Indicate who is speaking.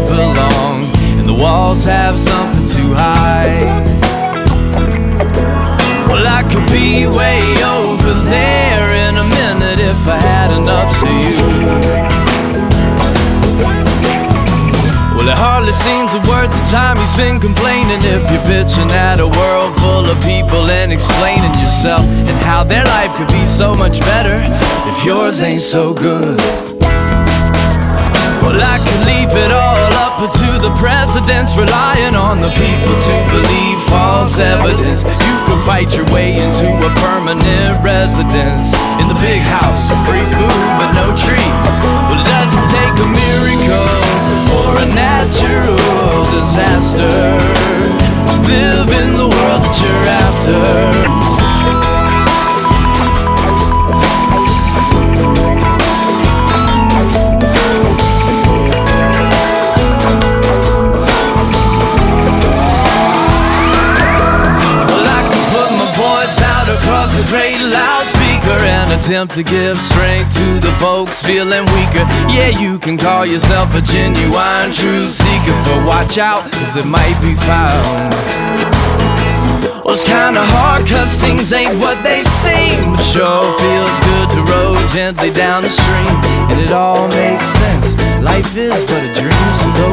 Speaker 1: belong, and the walls have something to hide. Well, I could be way over there in a minute if I had enough to you. Well, it hardly seems worth the time you spend complaining if you're bitching at a world full of people and explaining yourself and how their life could be so much better if yours ain't so good. Well, I could leave it all up to the presidents, relying on the people to believe false evidence. You could fight your way into a permanent residence in the big house of free food but no trees. Well, it doesn't take a miracle or a natural disaster to live in the world that you're after. Great loudspeaker and attempt to give strength to the folks feeling weaker. Yeah, you can call yourself a genuine truth seeker, but watch out, cause it might be found. Well, it's kinda hard cause things ain't what they seem, but sure feels good to row gently down the stream, and it all makes sense. Life is but a dream, so